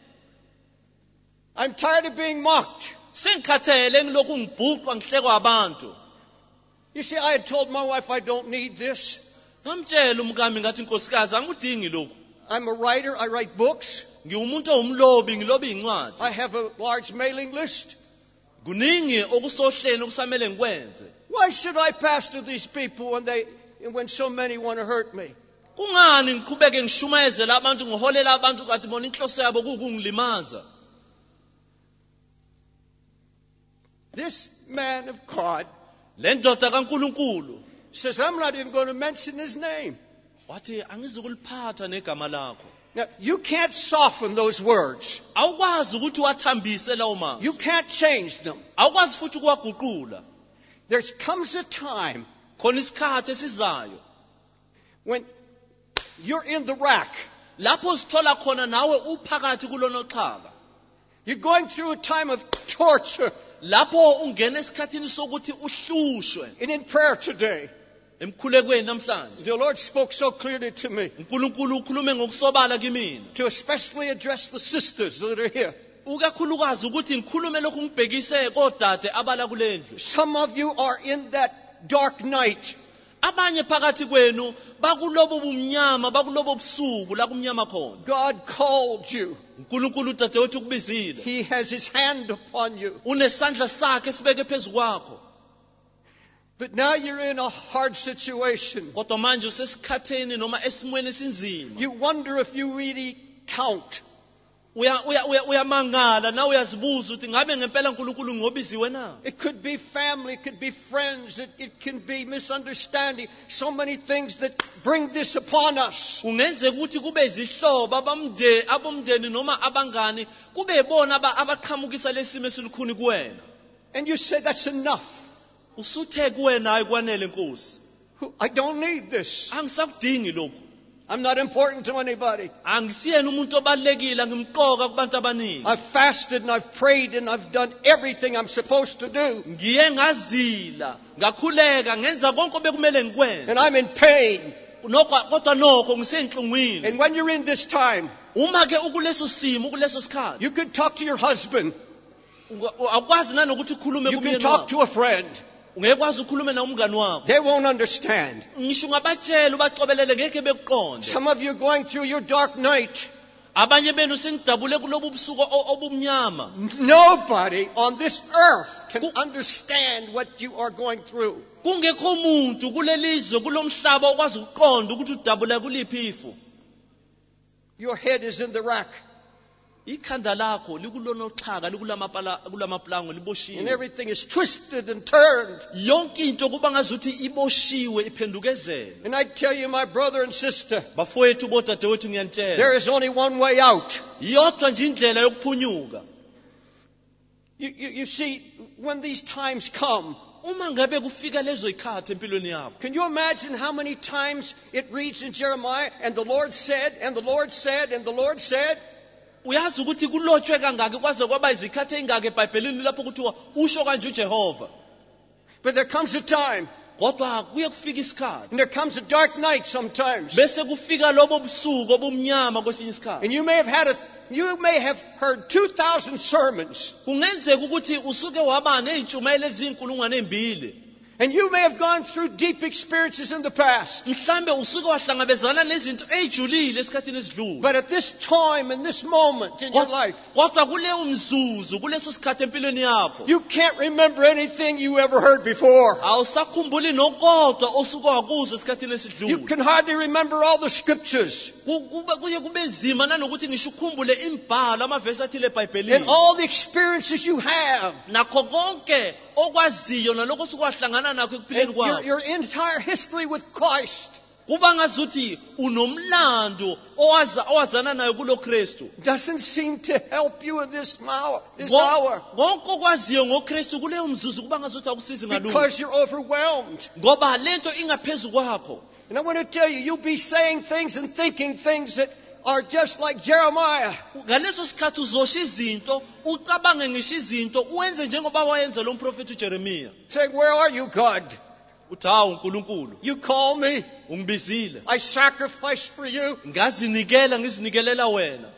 I'm tired of being mocked. Sengikhathele ngilokhu ngibhuqwa ngihlekwa abantu. You see, I had told my wife I don't need this. Ngamtshela umkami ngathi inkosikazi angudingi lokhu. I'm a writer. I write books. Ngiwumuntu owumlobi ngilobi incwadi. I have a large mailing list. Kuningi okusohleni okusamele ngikwenze. Why should I pastor these people when they, when so many want to hurt me? Kungani ngiqhubeke ngishumayezela abantu ngiholela abantu kathi bona inhloso yabo kukungilimaza. This man of God Le ndoda kaNkuluNkulu says, I'm not even going to mention his name. wathi angizukuliphatha negama lakho. Now, you can't soften those words. Awukwazi ukuthi wathambise lawo mazwi. You can't change them. Awukwazi futhi ukuwaguqula. There comes a time Khona isikhathi esizayo when you're in the rack. lapho sithola khona nawe uphakathi kulona xhaka. You're going through a time of torture. Lapho ungena esikhathini sokuthi uhlushwe And in prayer today, emkhulekweni namhlanje. the Lord spoke so clearly to me uNkulunkulu ukhulume ngokusobala kimina. to especially address the sisters that are here. Ukakhulukazi ukuthi ngikhulume lokhu ngibhekise kodade abala kulendlu. Some of you are in that dark night. Abanye phakathi kwenu bakulobo bumnyama bakulobo busuku la kumnyama khona. God called you. uNkulunkulu udadewethu ukubizile. He has his hand upon you. Unesandla sakhe sibeke phezu kwakho. But now you're in a hard situation. Kodwa manje usesikhatheni noma esimweni esinzima. You wonder if you really count. Uya uya uyamangala na uyazibuza ukuthi ngabe ngempela uNkulunkulu ngobiziwe na? It could be family, it could be friends, it, it can be misunderstanding. So many things that bring this upon us. Kungenzeka ukuthi kube izihlobo abamde abomndeni noma abangani kube bona abaqhamukisa lesimo esilukhuni kuwena. And you say, that's enough. Usuthe kuwena hayi kwanele Nkosi. I don't need this. Angisakudingi lokho. I'm not important to anybody. Angisiyena umuntu obalekile ngimqoka kubantu abaningi. I've fasted and I've prayed and I've done everything I'm supposed to do. Ngiye ngazila, ngakhuleka, ngenza konke bekumele ngikwenze. And I'm in pain. Nokho kodwa nokho ngisenhlungwini. And when you're in this time, Uma ke ukuleso simo, ukuleso sikhathi, you can talk to your husband. akwazi nanokuthi ukhulume You can kumyeni talk wakho. to a friend. Ungekwazi ukhulume nomngani wakho. They won't understand. Ngisho ngabatshela ubacobelele ngeke bekuqonde. Some of you are going through your dark night. Abanye benu senidabule kulobu busuku obumnyama. Nobody on this earth can understand what you are going through. Kungekho umuntu kulelizwe kulomhlaba okwazi ukuqonda ukuthi udabula kuliphi ifu. Your head is in the rack. Ikhanda lakho likulona xhaka likulamapala kulamaplango And liboshiwe. everything is twisted and turned. Yonke into kuba ngazuthi iboshiwe iphendukezela. And I tell you, my brother and sister, Bafowethu bodadewethu ngiyantshela. there is only one way out. Yodwa nje indlela yokuphunyuka. You, you, you see, when these times come, Uma ngabe kufika lezo ikhathi empilweni yakho. can you imagine how many times it reads in Jeremiah, and the Lord said, and the Lord said, and the Lord said? Uyazi ukuthi kulotshwe kangaki kwaze kwaba izikhathi engake eBhayibhelini lapho kuthiwa usho kanje uJehova. But there comes a time, Kodwa kuye kufika isikhathi. and there comes a dark night sometimes. Bese kufika lobo busuku obumnyama kwesinye isikhathi. And you may have had a, you may have heard two thousand sermons. Kungenzeka ukuthi usuke waba nezintshumayelo ezinkulungwane embili. And you may have gone through deep experiences in the past. Mhlambe usuke wahlangabezana nezinto ezijulile esikhathini esidlule. But at this time, in this moment in your life, Kodwa kuleyo mzuzu kuleso sikhathi empilweni yakho. you can't remember anything you ever heard before. Awusakhumbuli nokodwa osuke wakuzwa esikhathini You esidlule. can hardly remember all the scriptures Kuba kuye kube nzima nanokuthi ngisho ukhumbule imibhalo amavesi athile and eBhayibhelini. all the experiences you have. Nakho konke okwaziyo nalokho osuke wahlangana nakho ekuphileni And your, kwakho. your entire history with Christ Kuba ngazuthi unomlando owaza owazana nayo kulo Kristu. doesn't seem to help you in this hour. This Ngo- hour Konke okwaziyo ngoKristu kuleyo mzuzu kuba ngazuthi akusizi ngalutho. because you're overwhelmed. Ngoba lento ingaphezulu kwakho. And I want to tell you, you'll be saying things and thinking things that are just like Jeremiah. Ngaleso sikhathi uzosho izinto, ucabange ngisho izinto, uwenze njengoba wayenza lo mprofeti uJeremiya. Saying, where are you, God? Uthi hawu uNkulunkulu, You call me. ungibizile. I sacrificed for you. Ngazinikela ngizinikelela wena.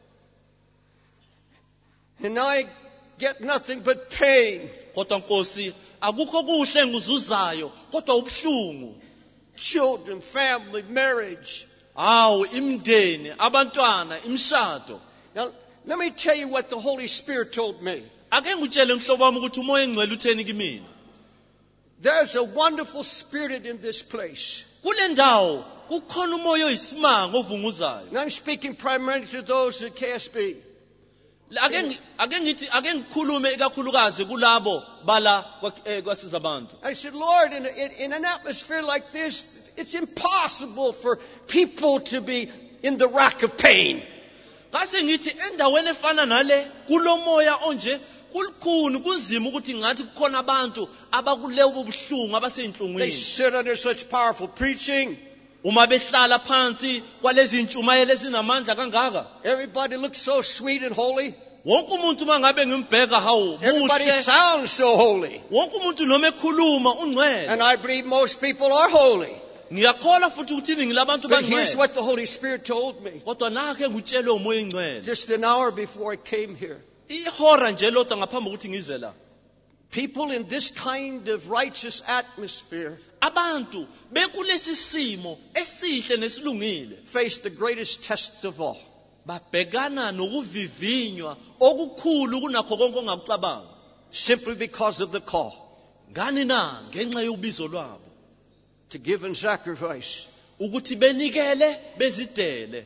And I get nothing but pain. Kodwa Nkosi, akukho kuhle nguzuzayo, kodwa ubuhlungu. Children, family, marriage. Hawu imndeni, abantwana, imshado. Now, let me tell you what the Holy Spirit told me. Ake ngutshele mhlobo wami ukuthi umoya engcwele utheni kimi. There's a wonderful spirit in this place. Kule ndawo kukhona umoya oyisimanga ovunguzayo. And I'm speaking primarily to those at K S B. Ake ngi- ake ngithi ake ngikhulume ikakhulukazi kulabo bala kwa- eh, kwasiza abantu. I said, Lord, in, in, in an atmosphere like this, it's impossible for people to be in the rack of pain. Kase ngithi endaweni efana nale kulomoya onje kulikhuni kunzima ukuthi ngathi kukhona abantu abakuleyo buhlungu They abaseyinhlungwini. sit under such powerful preaching. Uma behlala phansi kwalezi ntshumayelo ezinamandla kangaka. Everybody looks so sweet and holy. Wonke umuntu mangabe ngimbheka hawo Everybody muhle. sounds so holy. Wonke umuntu noma ekhuluma ungcwele. And I believe most people are holy. Ngiyakholwa futhi ukuthi iningi labantu But here's bangcwele. what the Holy Spirit told me Kodwa nakhe ngutshelwe umoya engcwele. just an hour before I came here. Ihora nje lodwa ngaphambi kokuthi ngize la. People in this kind of righteous atmosphere Abantu bekulesi simo esihle nesilungile face the greatest test of all. babhekana nokuvivinywa okukhulu kunakho konke ongakucabanga. Simply because of the call Ngani na ngenxa yobizo lwabo to give and sacrifice. ukuthi benikele bezidele.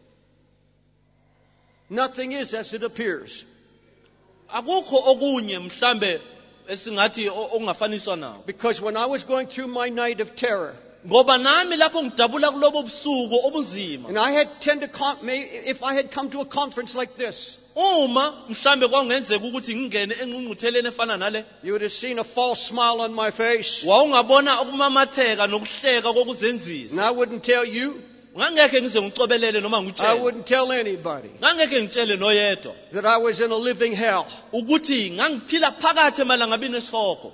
Nothing is as it appears. Akukho okunye mhlambe esingathi o- okungafaniswa nawo. Because when I was going through my night of terror, Ngoba nami lapho ngidabula kulobo busuku obunzima. and I had tend to con- may- if I had come to a conference like this, Uma mhlambe kwangenzeka ukuthi ngingene engqungqutheleni efana nale, you would have seen a false smile on my face. wawungabona ukumamatheka nokuhleka kokuzenzisa. And I wouldn't tell you, ngangeke ngize ngicobelele noma I ngitshele wouldn't tell anybody ngangeke ngitshele noyedwa that I was in a living hell. ukuthi ngangiphila phakathi emalangabini esihoko.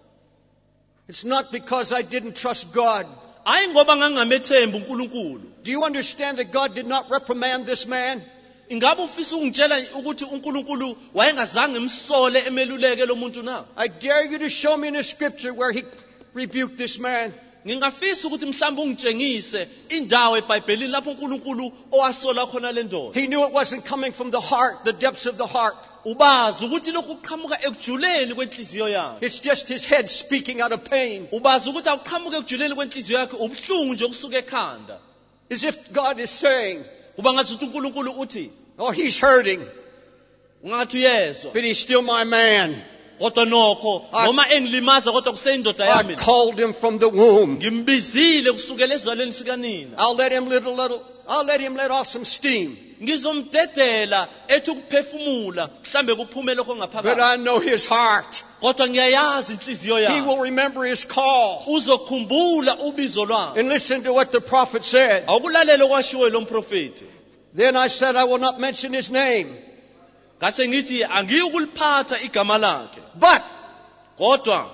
It's not because I didn't trust God. Hayi ngoba ngangamethemba uNkulunkulu. Do you understand that God did not reprimand this man? Ingabe ufisa ukungitshela ukuthi uNkulunkulu wayengazange emsole emeluleke lo muntu na? I dare you to show me in the scripture where he rebuked this man. Ngingafisa ukuthi mhlawumbe ungitshengise indawo eBhayibhelini lapho uNkulunkulu owasola khona le ndoda. He knew it wasn't coming from the heart, the depths of the heart. Ubazi ukuthi lokhu kuqhamuka ekujuleni kwenhliziyo yakhe. It's just his head speaking out of pain. Ubazi ukuthi awuqhamuka ekujuleni kwenhliziyo yakhe ubuhlungu nje kusuka ekhanda. As if God is saying, Kuba ngathi uNkulunkulu uthi, oh, he's hurting, ungathi uyezwa. but he's still my man. Kodwa nokho noma engilimaza kodwa kuseyindoda I yami. called him from the womb. Ngimbizile kusukela ezalweni sikanina. I'll let him little, little, I'll let him let off some steam. Ngizomdedela ethi ukuphefumula mhlambe kuphume lokho But ngaphakathi. I know his heart. Kodwa ngiyayazi inhliziyo He yakhe. will remember his call. Uzokhumbula ubizo lwakhe. And listen to what the prophet said. Awukulalela okwashiwo lo mprofeti. Then I said, I will not mention his name. Ngase ngithi angiyukuliphatha igama lakhe. But, Kodwa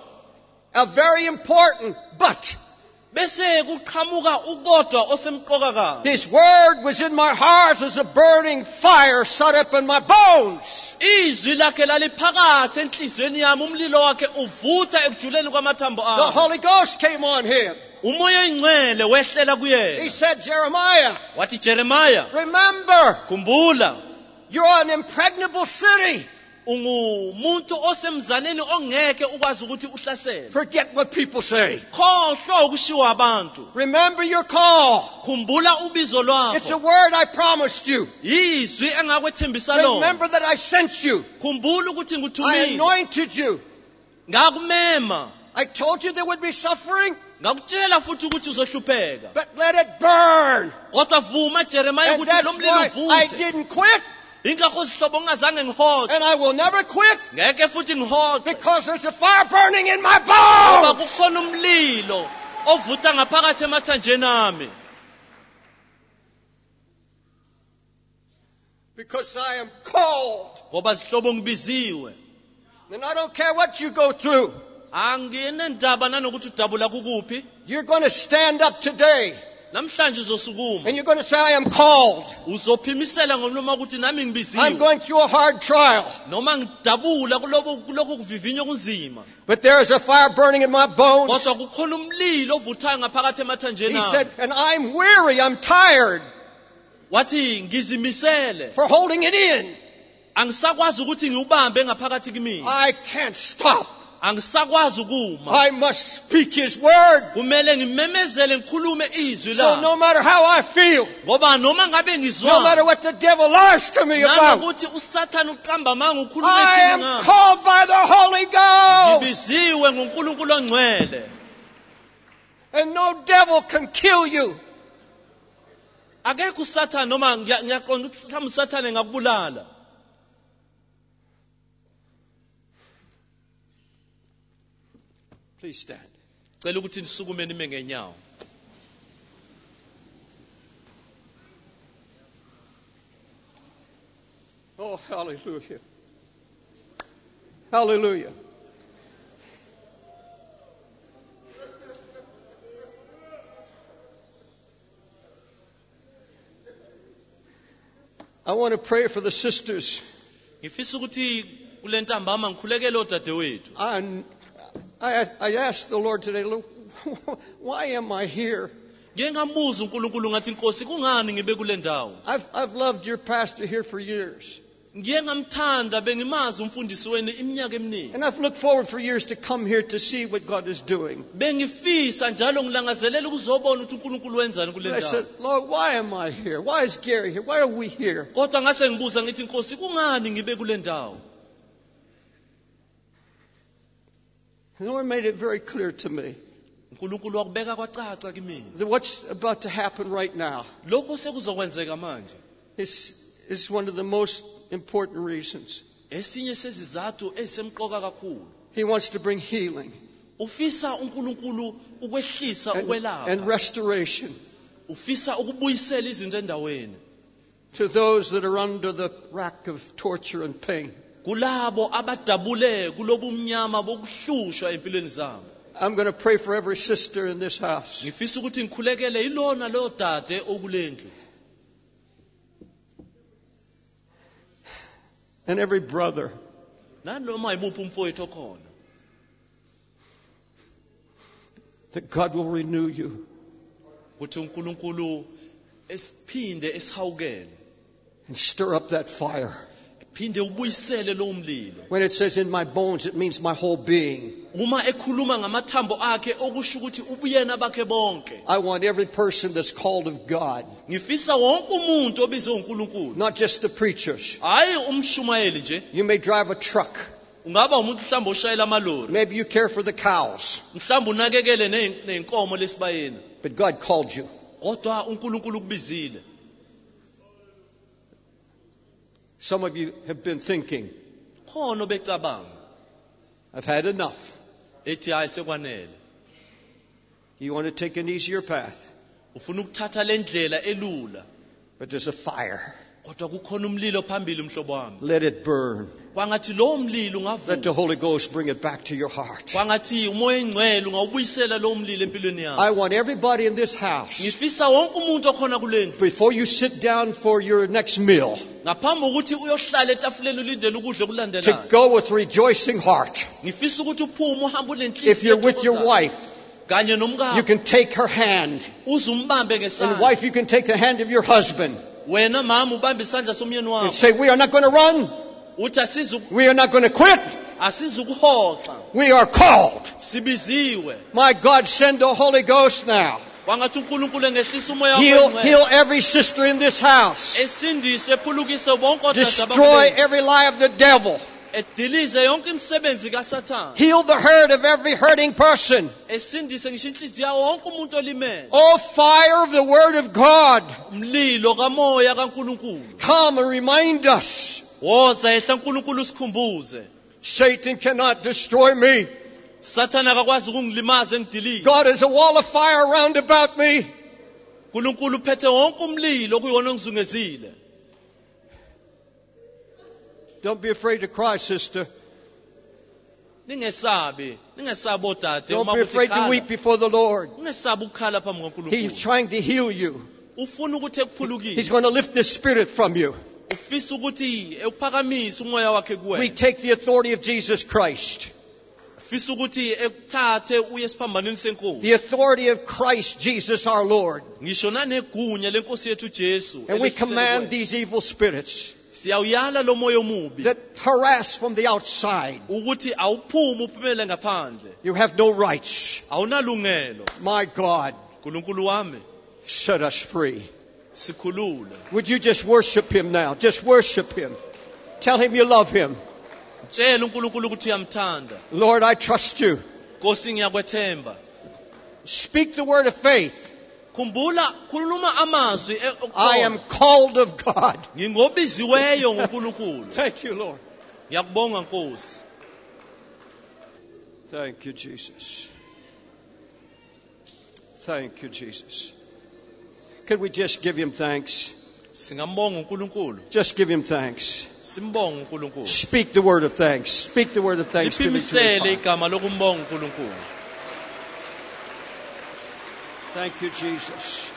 a very important but, bese kuqhamuka ukodwa osemqoka kabi. his word was in my heart as a burning fire shut up in my bones. Izwi lakhe laliphakathi enhlizweni yami umlilo wakhe uvutha ekujuleni kwamathambo The ami. Holy Ghost came on him. Umoya oyingcwele wehlela He kuyena. said, Jeremiah, Wathi Jeremiah, remember, khumbula you're an impregnable city. ungumuntu osemzaneni ongeke ukwazi ukuthi uhlasele. Forget what people say. Khohlwa ukushiwa abantu. Remember your call. Khumbula ubizo It's a lwakho. word I promised you. Yizwi engakwethembisa lona. Remember that I sent you. Khumbula ukuthi I ngikuthumile. anointed you. Ngakumema. I told you there would be suffering, Ngakutshela futhi ukuthi uzohlupheka. but let it burn. Kodwa vuma Jeremiah And ukuthi that's lo mlilo why I uvuthe. didn't quit, Ingakho sihlobo ngazange ngihoxe. and I will never quit, Ngeke futhi ngihoxe. because there's a fire burning in my Ngoba bones. kukhona umlilo ovutha ngaphakathi emathanjeni ami. Because I am called. Ngoba sihlobo ngibiziwe. And I don't care what you go through. Anginendaba nanokuthi udabula kukuphi. You're going to stand up today, Namhlanje uzosukuma. and you're going to say, I am called. Uzophimisela ngomlomo ukuthi nami I'm ngibiziwe. going through a hard trial, Noma ngidabula kulobo kuloko kuvivinyo kunzima. but there is a fire burning in my bones. Kodwa kukhona umlilo ovuthayo ngaphakathi emathanjeni He ami. said, and I'm weary, I'm tired Wathi ngizimisele. for holding it in. Angisakwazi ukuthi ngiubambe ngaphakathi kimi. I can't stop. Angisakwazi ukuma. I must speak His word. Kumele ngimemezele ngikhulume izwi So la. no matter how I feel, Ngoba noma ngabe no matter ngizwa what the devil lies to me about, nanokuthi uSathane uqamba manga ukhulume I am ithini called by the Holy Ghost. ngibiziwe nguNkulunkulu ongcwele. And no devil can kill you. Akekho uSathane noma ngiya- ngiyaqonda ukuthi mhlawumbe uSathane ngakubulala. Please stand. Cela ukuthi nisukume nime ngenyawo. Oh, hallelujah. Hallelujah. I want to pray for the sisters. Ngifisa ukuthi kule ntambama ngikhulekele odadewethu. I, I, I asked the Lord today, Lord, why am I here? Ngeke ngamuza uNkulunkulu ngathi Nkosi kungani ngibe kule ndawo? I've, I've loved your pastor here for years. Ngike ngamthanda bengimazi umfundisi wenu iminyaka eminingi. And I've looked forward for years to come here to see what God is doing. Bengifisa njalo ngilangazelela ukuzobona ukuthi uNkulunkulu wenzani kule And I said, ndawo. Lord, why am I here? Why is Gary here? Why are we here? Kodwa ngase ngibuza ngithi Nkosi kungani ngibe kule ndawo? The Lord made it very clear to me uNkulunkulu wakubeka kwacaca kimi. that what's about to happen right now Lokho sekuzokwenzeka manje. is, is one of the most important reasons. Esinye sezizathu ezisemqoka kakhulu. He wants to bring healing Ufisa uNkulunkulu ukwehlisa and, and ukwelapha restoration ufisa ukubuyisela izinto endaweni. To those that are under the rack of torture and pain, Kulabo abadabule kulobumnyama bokuhlushwa empilweni zabo. I'm going to pray for every sister in this house. Ngifisa ukuthi ngikhulekele ilona lo dade okulendlu. And every brother. Nanoma yimuphi umfowethu okhona. That God will renew you. Ukuthi uNkulunkulu esiphinde esihawukele. And stir up that fire. Phinde ubuyisele lo mlilo. When it says in my bones, it means my whole being. Uma ekhuluma ngamathambo akhe okusho ukuthi ubuyena bakhe bonke. I want every person that's called of God. Ngifisa wonke umuntu obizwe uNkulunkulu. Not just the preachers. Hayi umshumayeli nje. You may drive a truck. Ungaba umuntu mhlawumbe oshayela amalori. Maybe you care for the cows. Mhlawumbe unakekele neinkomo lesibayeni. But God called you. Kodwa uNkulunkulu kubizile. Some of you have been thinking, khona becabanga. I've had enough. Ethi hayi sekwanele. You want to take an easier path. Ufuna ukuthatha lendlela elula. But there's a fire. Kodwa kukhona umlilo phambili mhlobo wami. Let it burn. Kwangathi lo mlilo ungavuka. Let the Holy Ghost bring it back to your heart. Kwangathi umoya engcwele ungawubuyisela lo mlilo empilweni yakho. I want everybody in this house, Ngifisa wonke umuntu okhona kulendlu. before you sit down for your next meal, Ngaphambi kokuthi uyohlala etafuleni ulindele ukudla to okulandelayo. go with rejoicing heart. Ngifisa ukuthi uphume uhambe ulenhliziyo. If you're with your wife, kanye you nomkakho. can take her hand. Uzumbambe And ngesandla. wife, you can take the hand of your husband Wena mama ubambe isandla somyeni and wakho. say, we are not going to run. Uthi asizu We are not going to quit. asizukuhoxa. We are called. Sibiziwe. My God, send the Holy Ghost now. Kwangathi uNkulunkulu engehlisa umoya Heal, wengcwele. heal every sister in this house. Esindise ephulukise bonke odade Destroy abakulendlu. every lie of the devil. Edilize yonke imisebenzi kaSathane. Heal the hurt of every hurting person. Esindise ngisho inhliziyo yawo wonke umuntu olimele. Oh, fire of the Word of God, Umlilo kamoya kaNkulunkulu. come and remind us. Woza ehla uNkulunkulu sikhumbuze. Satan cannot destroy me. Sathane akakwazi ukungilimaza engidilize. God is a wall of fire round about me. uNkulunkulu uphethe wonke umlilo okuyona ongizungezile. Don't be afraid to cry, sister. Ningesabi, ningesabi odade Don't uma be kuthi afraid to khala. weep before the Lord. Ningesabi ukukhala phambi He's kaNkulunkulu. trying to heal you. Ufuna ukuthi He's ekuphulukise. going to lift this spirit from you. Ufisa ukuthi ekuphakamise umoya wakhe We kuwena. take the authority of Jesus Christ. Ufisa ukuthi ekuthathe uye esiphambanweni senkosi. The authority of Christ Jesus our Lord. Ngisho nanegunya lenkosi yethu Jesu. And we elisele command kuwena. these evil spirits Siyawuyala lo moya omubi that harass from the outside. ukuthi awuphumi uphumele ngaphandle. You have no rights. Awunalungelo. My God, uNkulunkulu wami, set us free. sikhulule. Would you just worship Him now? Just worship Him. Tell Him you love Him. Tshela uNkulunkulu ukuthi uyamthanda. Lord, I trust you. Nkosi ngiyakwethemba. Speak the word of faith. Khumbula khuluma amazwi e- I okuqonda. am called of God. Ngingobiziweyo nguNkulunkulu. Thank you, Lord. Ngiyakubonga Nkosi. Thank you, Jesus. Thank you, Jesus. Could we just give Him thanks? Singambonga uNkulunkulu. Just give Him thanks. Simbonga uNkulunkulu. Speak the word of thanks. Speak the word of thanksgiving to His Liphimisele heart. igama lokumbonga uNkulunkulu. Thank you, Jesus.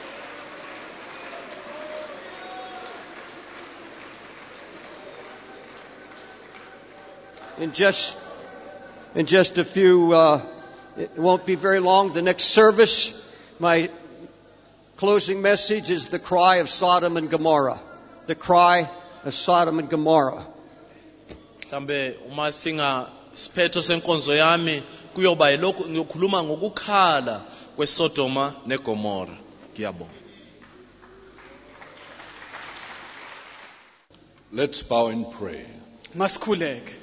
In just, in just a few, uh, it won't be very long. The next service, my closing message is the cry of Sodom and Gomorrah. The cry of Sodom and Gomorrah. Mhlambe uma singa siphetho senkonzo yami kuyoba yilokhu ngiyokhuluma ngokukhala kweSodoma neGomora. Ngiyabonga. Let's bow in prayer. Masikhuleke.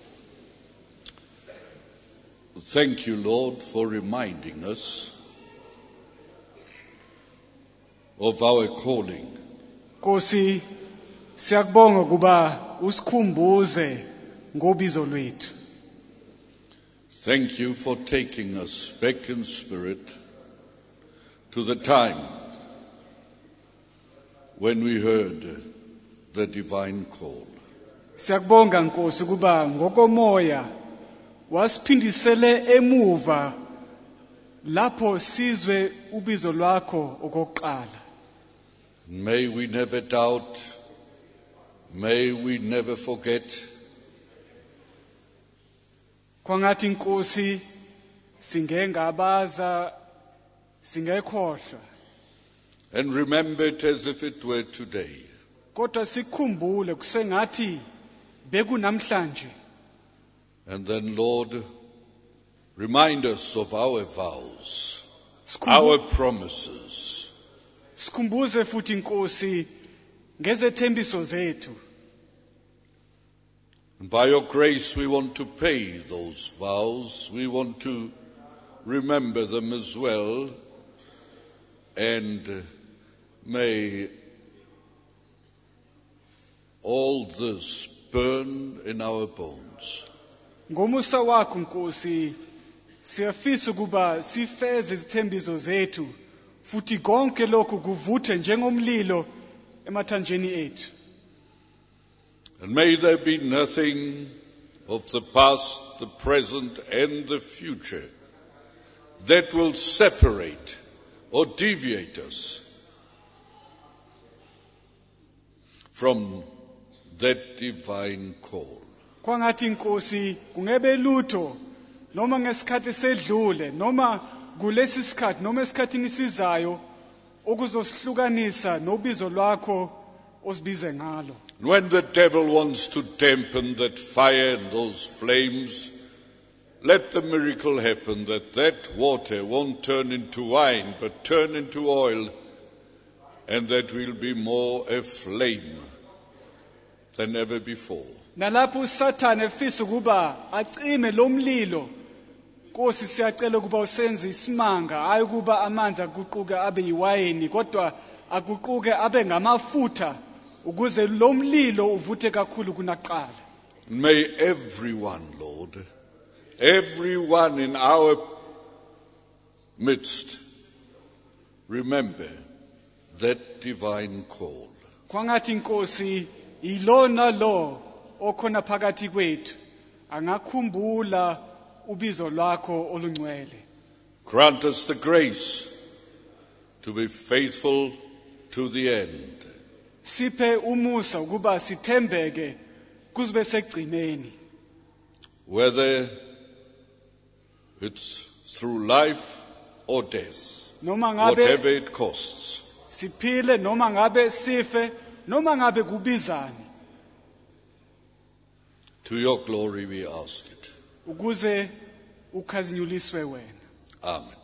Thank you, Lord, for reminding us of our calling. Nkosi, siyakubonga kuba usikhumbuze ngobizo lwethu. Thank you for taking us back in spirit to the time when we heard the divine call. Siyakubonga Nkosi kuba ngokomoya wasiphindisele emuva lapho sizwe ubizo lwakho okokuqala. May we never doubt, may we never forget. Kwangathi Nkosi singengabaza singekhohlwa. And remember it as if it were today. Kodwa sikhumbule kusengathi bekunamhlanje. And then, Lord, remind us of our vows, Sikhumbu- our promises. Sikhumbuze futhi Nkosi ngezethembiso zethu. And by your grace, we want to pay those vows. We want to remember them as well. And uh, may all this burn in our bones. Ngomusa wakho Nkosi siyafisa ukuba sifeze izithembiso zethu futhi konke lokhu kuvuthe njengomlilo emathanjeni ethu. And may there be nothing of the past, the present, and the future that will separate or deviate us from that divine call. Kwangathi Nkosi kungebe lutho noma ngesikhathi sedlule noma kulesi sikhathi noma esikhathini sizayo okuzosihlukanisa nobizo lwakho osibize ngalo. When the devil wants to dampen that fire and those flames, let the miracle happen that that water won't turn into wine but turn into oil, and that will be more aflame than ever before. Nalapho uSathane efisa ukuba acime lo mlilo, Nkosi siyacela ukuba usenze isimanga hayi ukuba amanzi aguquke abe yiwayini kodwa aguquke abe ngamafutha ukuze lo mlilo uvuthe kakhulu kunaqala. May everyone, Lord, everyone in our midst remember that divine call. Kwangathi Nkosi ilona lo okhona phakathi kwethu angakhumbula ubizo lwakho olungcwele. Grant us the grace to be faithful to the end. Siphe umusa ukuba sithembeke kuzibe segcineni. Whether it's through life or death, Noma ngabe whatever it costs. siphile noma ngabe sife noma ngabe kubizani To your glory we ask it. ukuze ukhazinyuliswe wena. Amen.